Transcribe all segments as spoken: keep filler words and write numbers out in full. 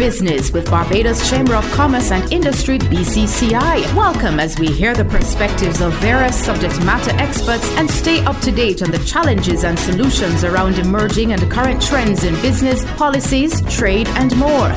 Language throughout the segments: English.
Business with Barbados Chamber of Commerce and Industry, B C C I. Welcome as we hear the perspectives of various subject matter experts and stay up to date on the challenges and solutions around emerging and current trends in business, policies, trade, and more.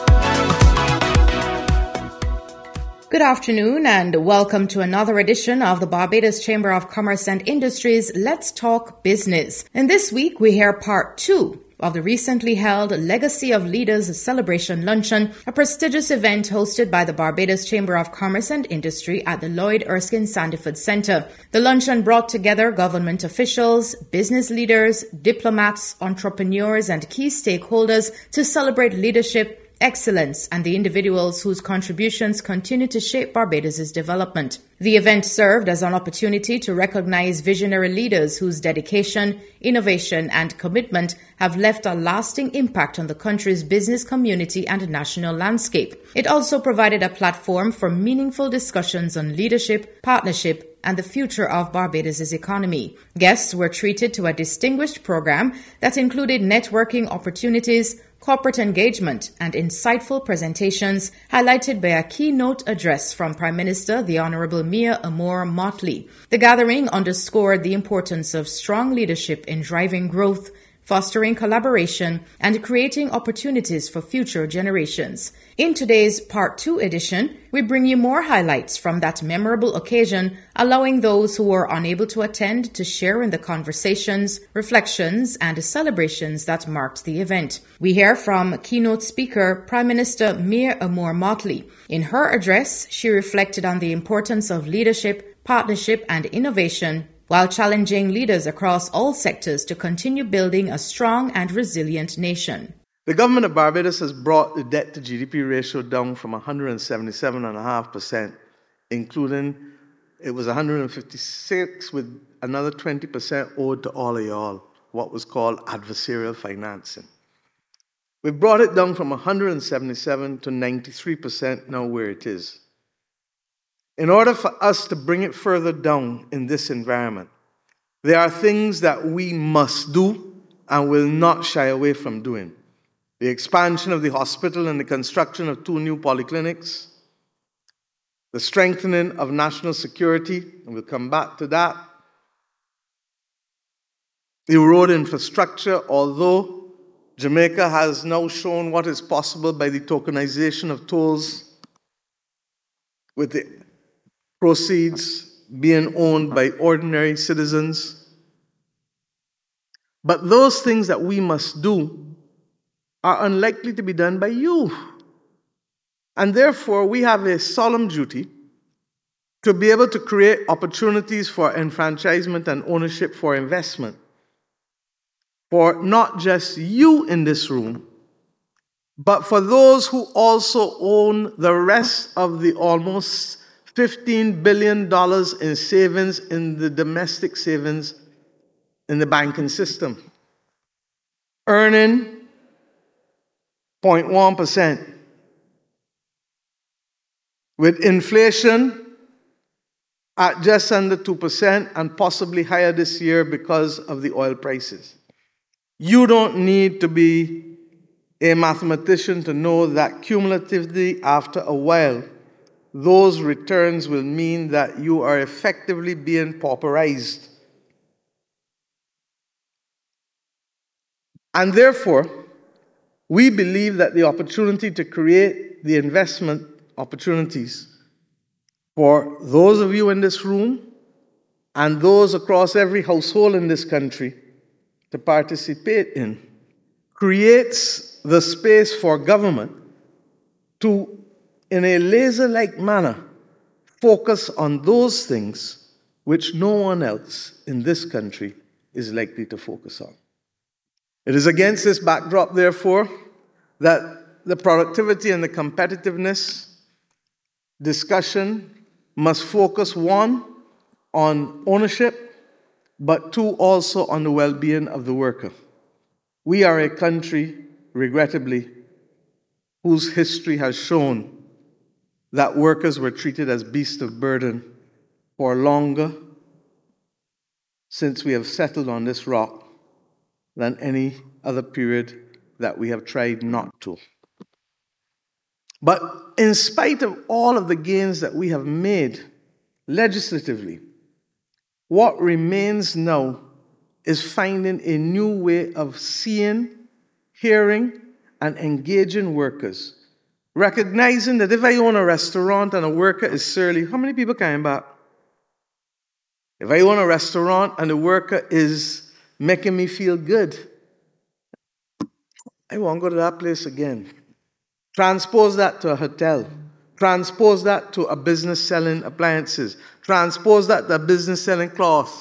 Good afternoon and welcome to another edition of the Barbados Chamber of Commerce and Industry's Let's Talk Business. And this week we hear part two of the recently held Legacy of Leaders Celebration Luncheon, a prestigious event hosted by the Barbados Chamber of Commerce and Industry at the Lloyd Erskine Sandiford Centre. The luncheon brought together government officials, business leaders, diplomats, entrepreneurs, and key stakeholders to celebrate leadership, excellence, and the individuals whose contributions continue to shape Barbados's development. The event served as an opportunity to recognize visionary leaders whose dedication, innovation, and commitment have left a lasting impact on the country's business community and national landscape. It also provided a platform for meaningful discussions on leadership, partnership, and the future of Barbados's economy. Guests were treated to a distinguished program that included networking opportunities, corporate engagement, and insightful presentations, highlighted by a keynote address from Prime Minister the Honourable Mia Amor-Mottley. The gathering underscored the importance of strong leadership in driving growth, fostering collaboration, and creating opportunities for future generations. In today's Part two edition, we bring you more highlights from that memorable occasion, allowing those who were unable to attend to share in the conversations, reflections, and celebrations that marked the event. We hear from keynote speaker Prime Minister Mia Amor-Mottley. In her address, she reflected on the importance of leadership, partnership, and innovation, while challenging leaders across all sectors to continue building a strong and resilient nation. The government of Barbados has brought the debt to G D P ratio down from one hundred seventy-seven point five percent, including it was one hundred fifty-six with another twenty percent owed to all of y'all, what was called adversarial financing. We've brought it down from one hundred seventy-seven to ninety-three percent now where it is. In order for us to bring it further down in this environment, there are things that we must do and will not shy away from doing. The expansion of the hospital and the construction of two new polyclinics, the strengthening of national security, and we'll come back to that. The road infrastructure, although Jamaica has now shown what is possible by the tokenization of tolls, with the proceeds being owned by ordinary citizens. But those things that we must do are unlikely to be done by you. And therefore, we have a solemn duty to be able to create opportunities for enfranchisement and ownership for investment for not just you in this room, but for those who also own the rest of the almost fifteen billion dollars in savings in the domestic savings in the banking system, earning zero point one percent. With inflation at just under two percent and possibly higher this year because of the oil prices. You don't need to be a mathematician to know that cumulatively, after a while, those returns will mean that you are effectively being pauperized. And therefore, we believe that the opportunity to create the investment opportunities for those of you in this room and those across every household in this country to participate in creates the space for government to, in a laser-like manner, focus on those things which no one else in this country is likely to focus on. It is against this backdrop, therefore, that the productivity and the competitiveness discussion must focus, one, on ownership, but two, also on the well-being of the worker. We are a country, regrettably, whose history has shown that workers were treated as beasts of burden for longer since we have settled on this rock than any other period that we have tried not to. But in spite of all of the gains that we have made legislatively, what remains now is finding a new way of seeing, hearing, and engaging workers. Recognizing that if I own a restaurant and a worker is surly, how many people coming back? If I own a restaurant and the worker is making me feel good, I won't go to that place again. Transpose that to a hotel. Transpose that to a business selling appliances. Transpose that to a business selling cloth.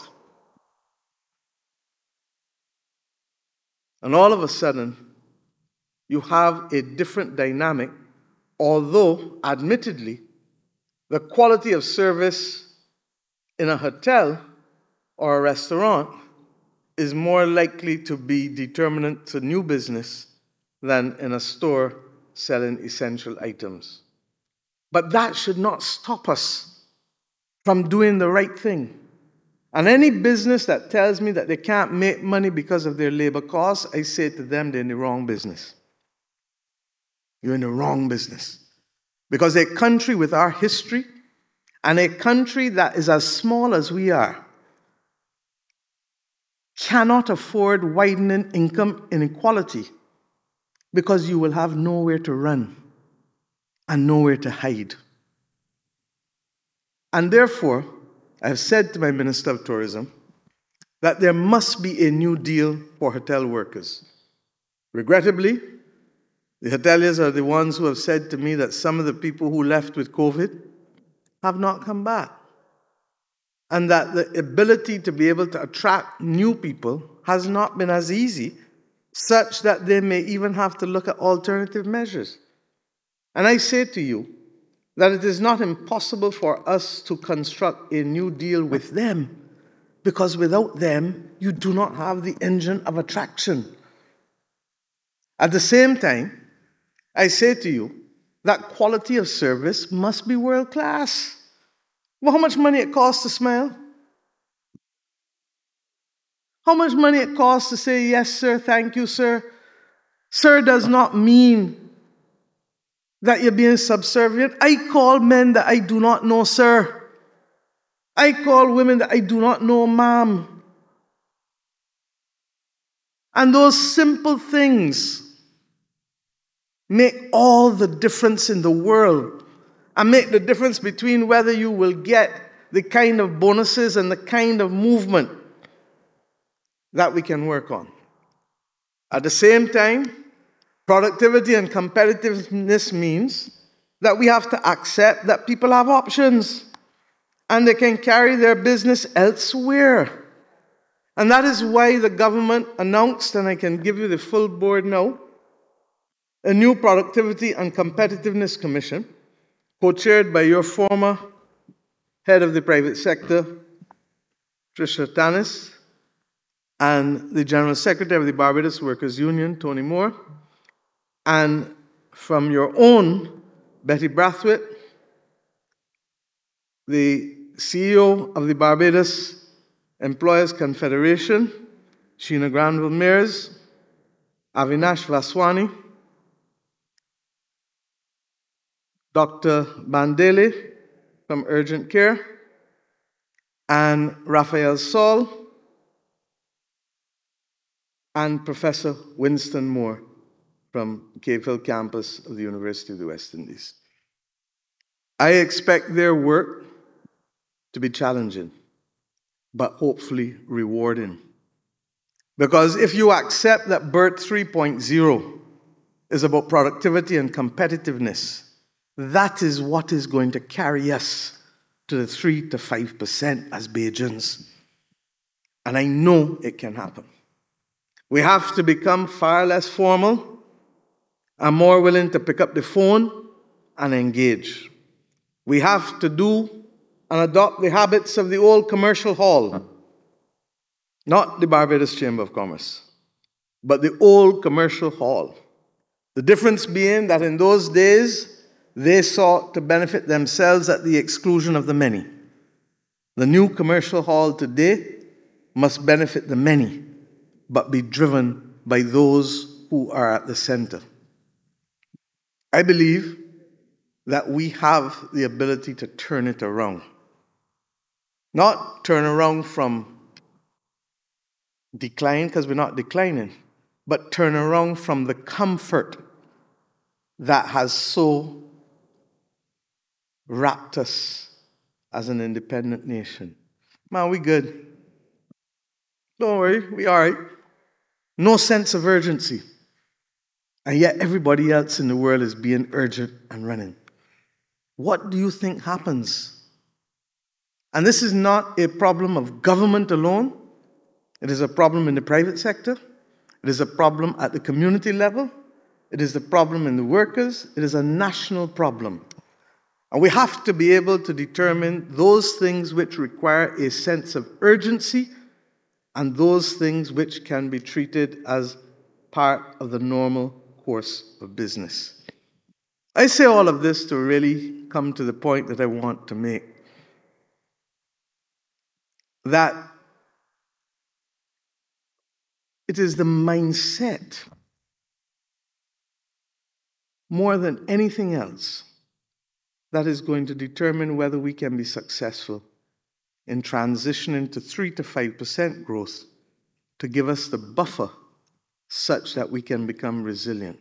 And all of a sudden, you have a different dynamic, although, admittedly, the quality of service in a hotel or a restaurant is more likely to be determinant to new business than in a store selling essential items. But that should not stop us from doing the right thing. And any business that tells me that they can't make money because of their labor costs, I say to them, they're in the wrong business. You're in the wrong business. Because a country with our history and a country that is as small as we are cannot afford widening income inequality because you will have nowhere to run and nowhere to hide. And therefore, I've said to my Minister of Tourism that there must be a new deal for hotel workers. Regrettably, the hoteliers are the ones who have said to me that some of the people who left with COVID have not come back. And that the ability to be able to attract new people has not been as easy, such that they may even have to look at alternative measures. And I say to you that it is not impossible for us to construct a new deal with them, because without them, you do not have the engine of attraction. At the same time, I say to you that quality of service must be world class. Well, how much money it costs to smile? How much money it costs to say, yes, sir, thank you, sir? Sir does not mean that you're being subservient. I call men that I do not know, sir. I call women that I do not know, ma'am. And those simple things make all the difference in the world, and make the difference between whether you will get the kind of bonuses and the kind of movement that we can work on. At the same time, productivity and competitiveness means that we have to accept that people have options and they can carry their business elsewhere. And that is why the government announced, and I can give you the full board now, a new Productivity and Competitiveness Commission, co-chaired by your former head of the private sector, Tricia Tanis, and the General Secretary of the Barbados Workers Union, Tony Moore, and from your own, Betty Brathwaite, the C E O of the Barbados Employers Confederation, Sheena Granville-Mears, Avinash Vaswani, Doctor Bandele from Urgent Care, and Raphael Saul, and Professor Winston Moore from Cave Hill campus of the University of the West Indies. I expect their work to be challenging, but hopefully rewarding. Because if you accept that BERT three point oh is about productivity and competitiveness, that is what is going to carry us to the three to five percent as Bajans. And I know it can happen. We have to become far less formal and more willing to pick up the phone and engage. We have to do and adopt the habits of the old commercial hall, not the Barbados Chamber of Commerce, but the old commercial hall. The difference being that in those days, they sought to benefit themselves at the exclusion of the many. The new commercial hall today must benefit the many, but be driven by those who are at the center. I believe that we have the ability to turn it around. Not turn around from decline, because we're not declining, but turn around from the comfort that has so wrapped us as an independent nation. Man, we good. Don't worry, we all right. No sense of urgency. And yet everybody else in the world is being urgent and running. What do you think happens? And this is not a problem of government alone. It is a problem in the private sector. It is a problem at the community level. It is a problem in the workers. It is a national problem. And we have to be able to determine those things which require a sense of urgency and those things which can be treated as part of the normal course of business. I say all of this to really come to the point that I want to make. That it is the mindset, more than anything else, that is going to determine whether we can be successful in transitioning to three to five percent growth to give us the buffer such that we can become resilient,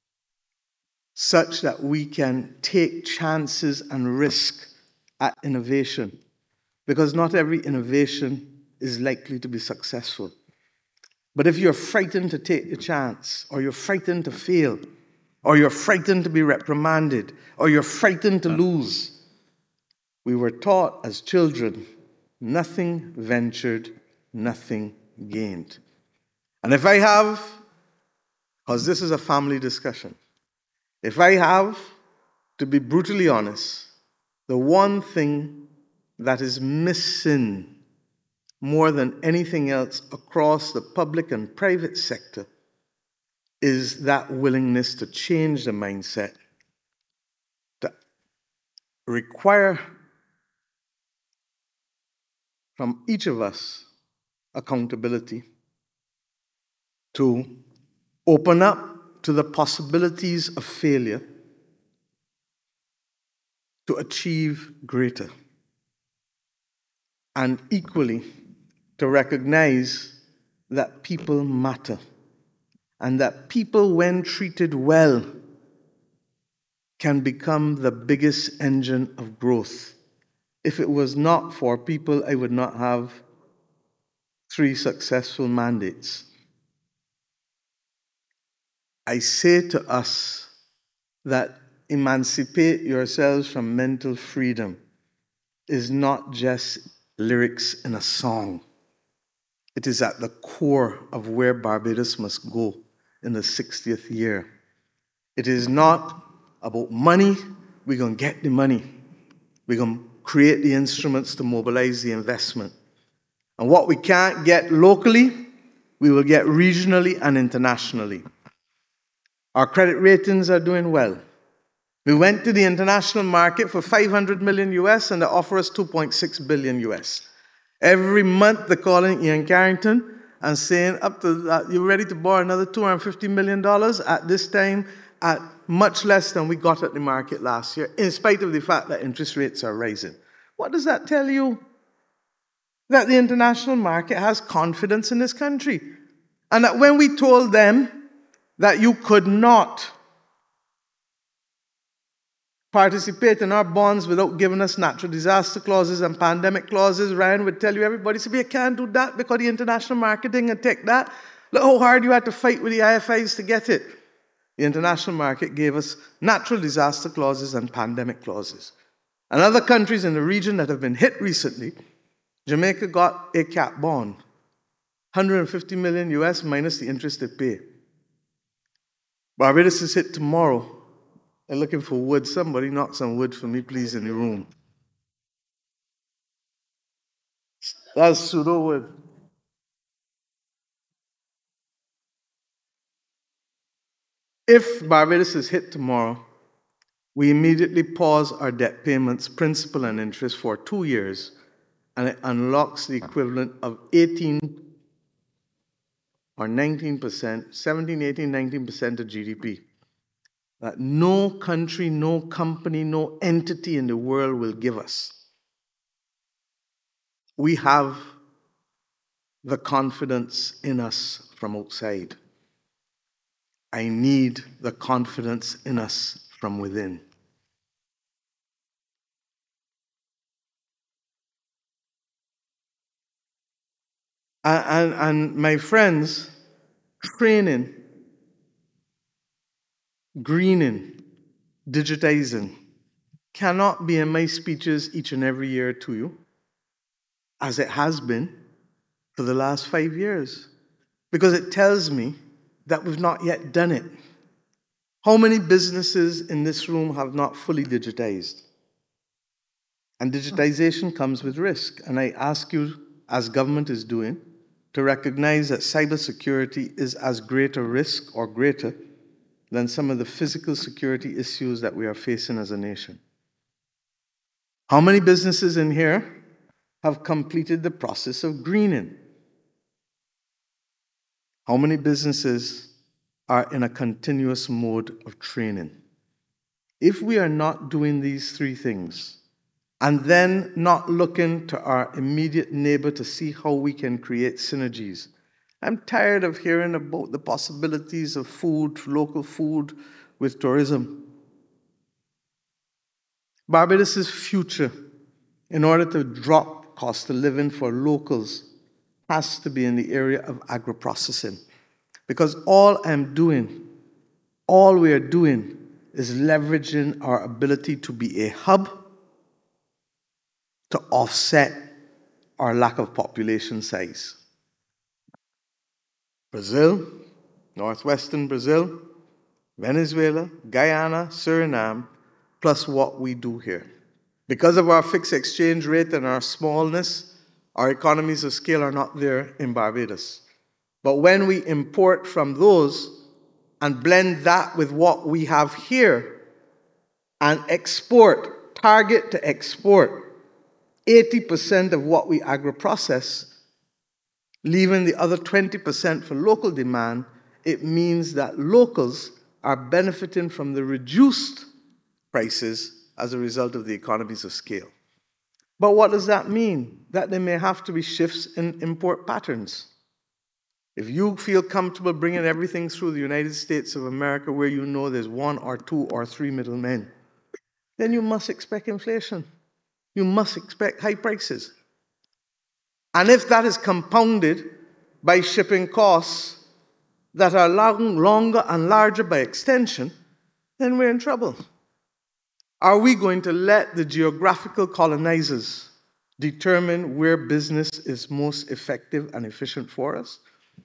such that we can take chances and risk at innovation, because not every innovation is likely to be successful. But if you're frightened to take the chance, or you're frightened to fail, or you're frightened to be reprimanded, or you're frightened to lose, we were taught as children, nothing ventured, nothing gained. And if I have, because this is a family discussion, if I have to be brutally honest, the one thing that is missing more than anything else across the public and private sector is that willingness to change the mindset, to require from each of us accountability, to open up to the possibilities of failure, to achieve greater, and equally to recognize that people matter, and that people, when treated well, can become the biggest engine of growth. If it was not for people, I would not have three successful mandates. I say to us that emancipate yourselves from mental freedom is not just lyrics in a song. It is at the core of where Barbados must go in the sixtieth year. It is not about money. We're going to get the money. We're going to create the instruments to mobilize the investment. And what we can't get locally, we will get regionally and internationally. Our credit ratings are doing well. We went to the international market for five hundred million U S and they offer us two point six billion U S. Every month they're calling Ian Carrington and saying, up to that, you're ready to borrow another two hundred fifty million dollars at this time, at much less than we got at the market last year, in spite of the fact that interest rates are rising. What does that tell you? That the international market has confidence in this country. And that when we told them that you could not participate in our bonds without giving us natural disaster clauses and pandemic clauses, Ryan would tell you, everybody said, you can't do that because the international marketing and take that. Look how hard you had to fight with the I F Is to get it. The international market gave us natural disaster clauses and pandemic clauses. And other countries in the region that have been hit recently, Jamaica got a cap bond, one hundred fifty million U S minus the interest they pay. Barbados is hit tomorrow. They're looking for wood. Somebody knock some wood for me, please, in the room. That's pseudo wood. If Barbados is hit tomorrow, we immediately pause our debt payments, principal and interest, for two years, and it unlocks the equivalent of eighteen or nineteen percent, seventeen, eighteen, nineteen percent of G D P. that no country, no company, no entity in the world will give us. We have the confidence in us from outside. I need the confidence in us from within. And, and, and my friends, training, greening, digitizing cannot be in my speeches each and every year to you, as it has been for the last five years, because it tells me that we've not yet done it. How many businesses in this room have not fully digitized? And digitization comes with risk. And I ask you, as government is doing, to recognize that cybersecurity is as great a risk or greater than some of the physical security issues that we are facing as a nation. How many businesses in here have completed the process of greening? How many businesses are in a continuous mode of training? If we are not doing these three things, and then not looking to our immediate neighbor to see how we can create synergies. I'm tired of hearing about the possibilities of food, local food, with tourism. Barbados' future, in order to drop cost of living for locals, has to be in the area of agro-processing. Because all I'm doing, all we are doing, is leveraging our ability to be a hub to offset our lack of population size. Brazil, northwestern Brazil, Venezuela, Guyana, Suriname, plus what we do here. Because of our fixed exchange rate and our smallness, our economies of scale are not there in Barbados. But when we import from those and blend that with what we have here and export, target to export, eighty percent of what we agro-process, leaving the other twenty percent for local demand, it means that locals are benefiting from the reduced prices as a result of the economies of scale. But what does that mean? That there may have to be shifts in import patterns. If you feel comfortable bringing everything through the United States of America where you know there's one or two or three middlemen, then you must expect inflation. You must expect high prices. And if that is compounded by shipping costs that are long, longer and larger by extension, then we're in trouble. Are we going to let the geographical colonizers determine where business is most effective and efficient for us?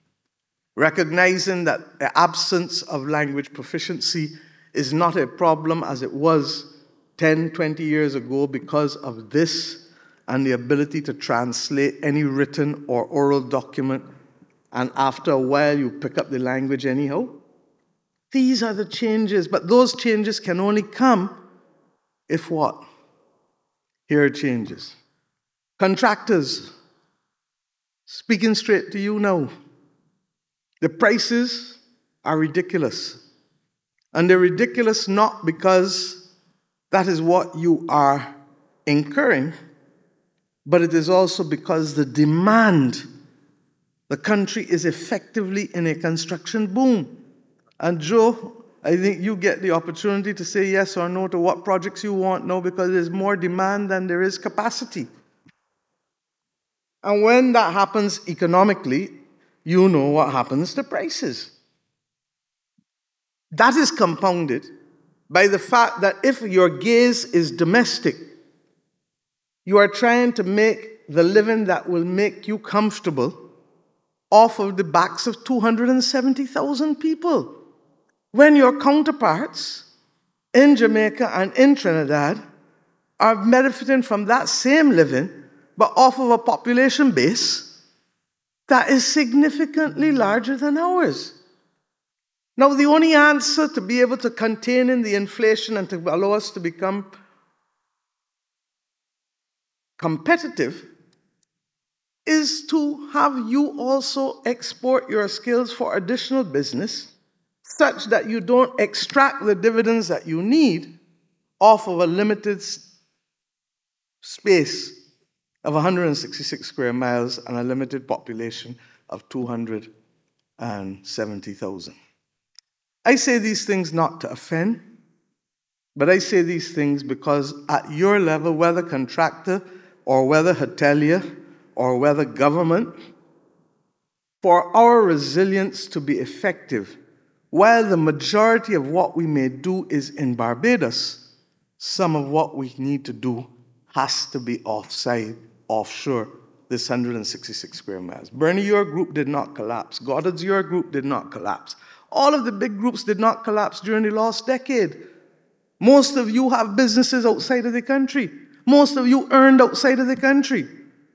Recognizing that the absence of language proficiency is not a problem as it was ten, twenty years ago because of this and the ability to translate any written or oral document, and after a while you pick up the language anyhow. These are the changes, but those changes can only come if what? Here are changes. Contractors, speaking straight to you now, the prices are ridiculous. And they're ridiculous not because that is what you are incurring, but it is also because the demand, the country is effectively in a construction boom. And Joe, I think you get the opportunity to say yes or no to what projects you want now because there's more demand than there is capacity. And when that happens economically, you know what happens to prices. That is compounded by the fact that if your gaze is domestic, you are trying to make the living that will make you comfortable off of the backs of two hundred seventy thousand people. When your counterparts in Jamaica and in Trinidad are benefiting from that same living, but off of a population base that is significantly larger than ours. Now, the only answer to be able to contain in the inflation and to allow us to become competitive is to have you also export your skills for additional business, such that you don't extract the dividends that you need off of a limited space of one hundred sixty-six square miles and a limited population of two hundred seventy thousand. I say these things not to offend, but I say these things because at your level, whether contractor or whether hotelier or whether government, for our resilience to be effective, while the majority of what we may do is in Barbados, some of what we need to do has to be offside, offshore, this one hundred sixty-six square miles. Bernie, your group did not collapse. Goddard's, your group did not collapse. All of the big groups did not collapse during the last decade. Most of you have businesses outside of the country. Most of you earned outside of the country.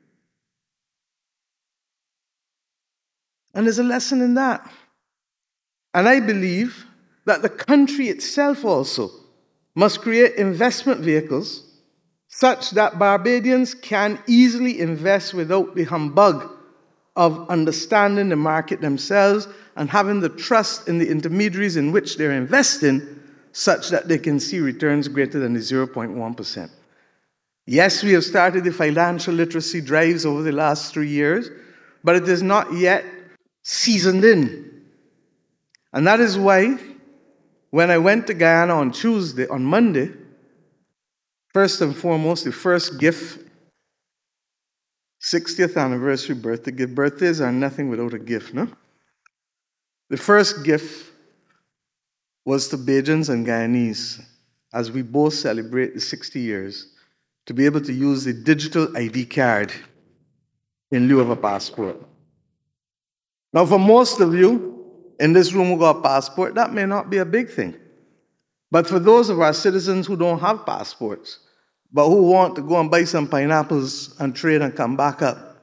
And there's a lesson in that. And I believe that the country itself also must create investment vehicles such that Barbadians can easily invest without the humbug of understanding the market themselves and having the trust in the intermediaries in which they're investing such that they can see returns greater than the zero point one percent. Yes, we have started the financial literacy drives over the last three years, but it is not yet seasoned in. And that is why when I went to Guyana on Tuesday, on Monday, first and foremost, the first gift, sixtieth anniversary birthday gift. Birthdays are nothing without a gift, no? The first gift was to Bajans and Guyanese, as we both celebrate the sixty years, to be able to use the digital I D card in lieu of a passport. Now, for most of you in this room who got a passport, that may not be a big thing. But for those of our citizens who don't have passports, but who want to go and buy some pineapples and trade and come back up,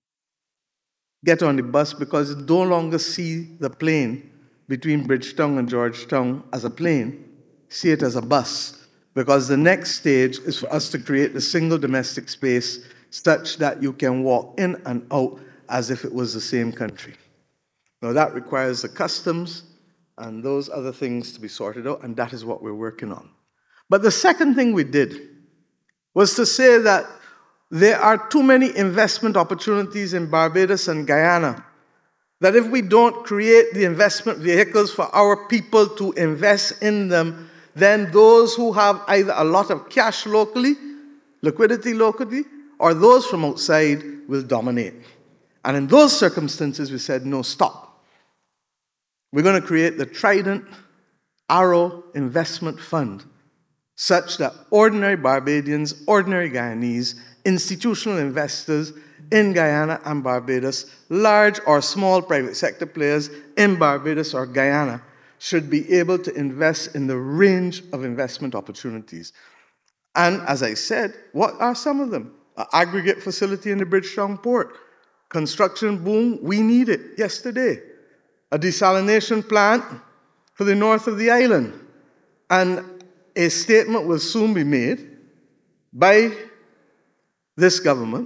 get on the bus because you no longer see the plane between Bridgetown and Georgetown as a plane. See it as a bus, because the next stage is for us to create the single domestic space such that you can walk in and out as if it was the same country. Now that requires the customs and those other things to be sorted out, and that is what we're working on. But the second thing we did was to say that there are too many investment opportunities in Barbados and Guyana, that if we don't create the investment vehicles for our people to invest in them, then those who have either a lot of cash locally, liquidity locally, or those from outside will dominate. And in those circumstances, we said, no, stop. We're going to create the Trident Arrow Investment Fund, such that ordinary Barbadians, ordinary Guyanese, institutional investors in Guyana and Barbados, large or small private sector players in Barbados or Guyana, should be able to invest in the range of investment opportunities. And as I said, what are some of them? An aggregate facility in the Bridgetown port. Construction boom, we need it yesterday. A desalination plant for the north of the island. And a statement will soon be made by this government,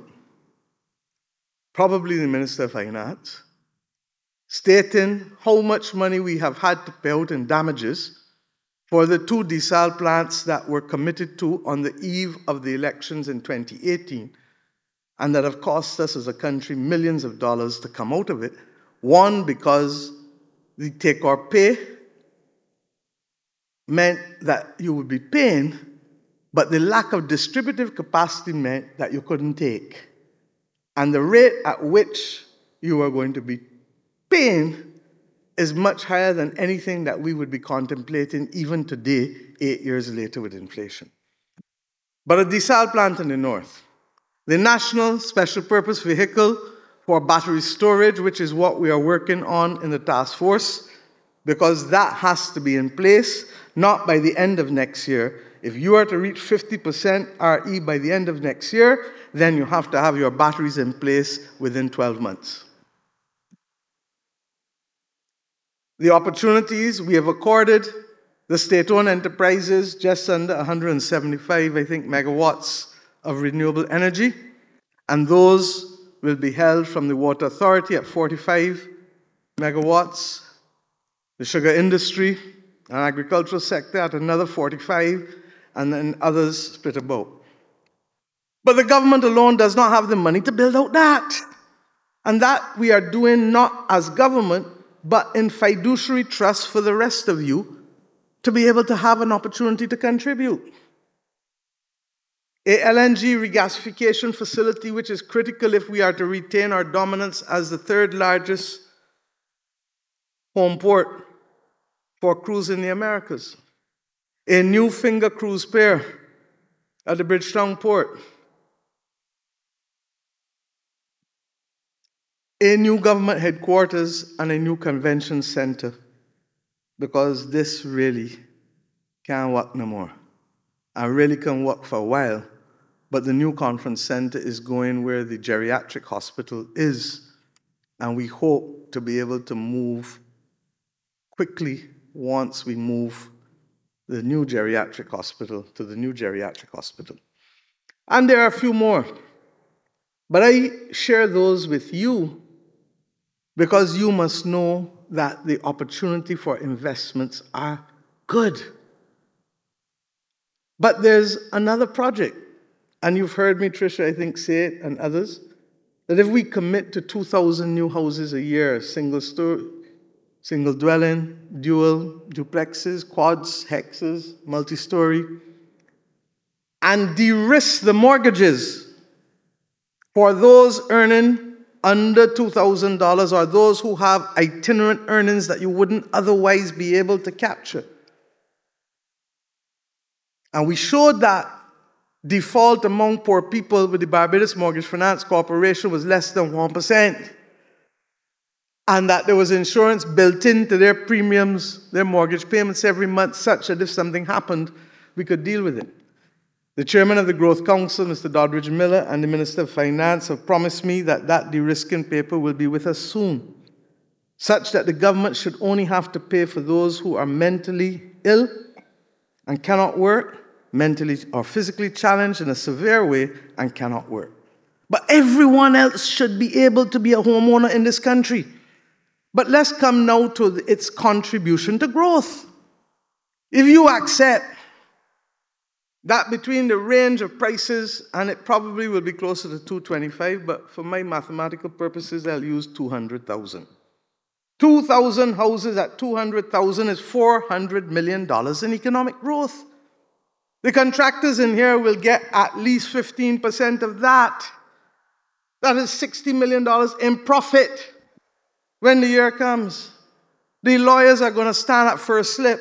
probably the Minister of Finance, stating how much money we have had to pay out in damages for the two desal plants that were committed to on the eve of the elections in twenty eighteen, and that have cost us as a country millions of dollars to come out of it. One, because the take or pay meant that you would be paying, but the lack of distributive capacity meant that you couldn't take. And the rate at which you are going to be paying is much higher than anything that we would be contemplating even today, eight years later with inflation. But a desal plant in the north, the National Special Purpose Vehicle for Battery Storage, which is what we are working on in the task force, because that has to be in place, not by the end of next year. If you are to reach fifty percent R E by the end of next year, then you have to have your batteries in place within twelve months. The opportunities we have accorded the state-owned enterprises just under one hundred seventy-five, I think, megawatts of renewable energy, and those will be held from the Water Authority at forty-five megawatts, the sugar industry and agricultural sector at another forty-five, and then others split about. But the government alone does not have the money to build out that. And that we are doing not as government, but in fiduciary trust for the rest of you to be able to have an opportunity to contribute. A L N G regasification facility, which is critical if we are to retain our dominance as the third largest home port for cruise in the Americas. A new finger cruise pier at the Bridgetown port. A new government headquarters and a new convention center, because this really can't work no more. I really can work for a while, but the new conference center is going where the geriatric hospital is, and we hope to be able to move quickly once we move the new geriatric hospital to the new geriatric hospital. And there are a few more, but I share those with you because you must know that the opportunity for investments are good. But there's another project, and you've heard me, Tricia, I think, say it, and others, that if we commit to two thousand new houses a year, single story, single dwelling, dual, duplexes, quads, hexes, multi-story, and de-risk the mortgages for those earning under two thousand dollars or those who have itinerant earnings that you wouldn't otherwise be able to capture. And we showed that default among poor people with the Barbados Mortgage Finance Corporation was less than one percent. And that there was insurance built into their premiums, their mortgage payments every month, such that if something happened, we could deal with it. The chairman of the Growth Council, Mister Doddridge Miller, and the Minister of Finance have promised me that that de-risking paper will be with us soon, such that the government should only have to pay for those who are mentally ill and cannot work, mentally or physically challenged in a severe way and cannot work. But everyone else should be able to be a homeowner in this country. But let's come now to its contribution to growth. If you accept that between the range of prices, and it probably will be closer to two twenty-five, but for my mathematical purposes, I'll use two hundred thousand. two thousand houses at two hundred thousand is four hundred million dollars in economic growth. The contractors in here will get at least fifteen percent of that. That is sixty million dollars in profit when the year comes. The lawyers are going to stand up for a slip,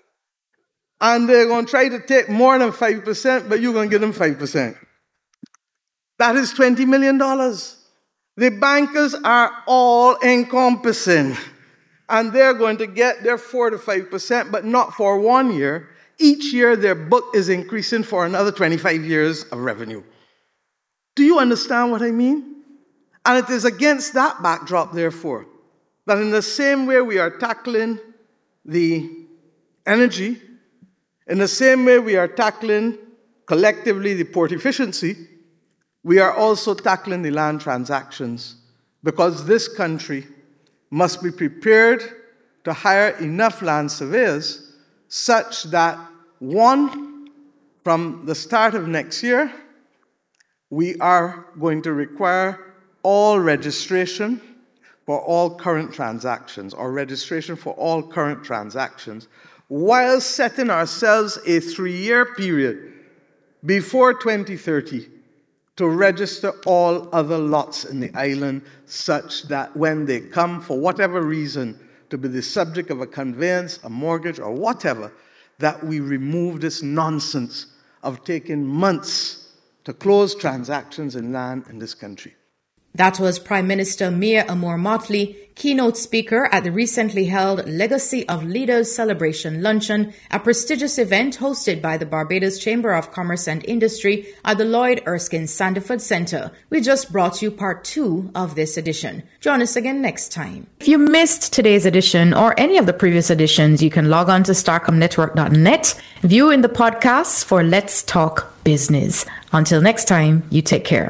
and they're going to try to take more than five percent, but you're going to give them five percent. That is twenty million dollars. The bankers are all encompassing, and they're going to get their four to five percent, but not for one year. Each year, their book is increasing for another twenty-five years of revenue. Do you understand what I mean? And it is against that backdrop, therefore, that in the same way we are tackling the energy, in the same way we are tackling collectively the port efficiency, we are also tackling the land transactions, because this country must be prepared to hire enough land surveyors such that, one, from the start of next year, we are going to require all registration for all current transactions, or registration for all current transactions, while setting ourselves a three-year period before twenty thirty to register all other lots in the island, such that when they come, for whatever reason, to be the subject of a conveyance, a mortgage, or whatever, that we remove this nonsense of taking months to close transactions in land in this country. That was Prime Minister Mia Amour-Motley, keynote speaker at the recently held Legacy of Leaders Celebration Luncheon, a prestigious event hosted by the Barbados Chamber of Commerce and Industry at the Lloyd Erskine Sandiford Centre. We just brought you part two of this edition. Join us again next time. If you missed today's edition or any of the previous editions, you can log on to starcom network dot net, view in the podcasts for Let's Talk Business. Until next time, you take care.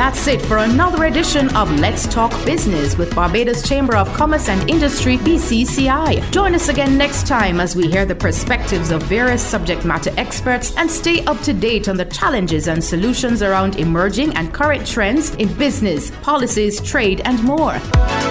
that's it for another edition of Let's Talk Business with Barbados Chamber of Commerce and Industry, B C C I. Join us again next time as we hear the perspectives of various subject matter experts and stay up to date on the challenges and solutions around emerging and current trends in business, policies, trade, and more.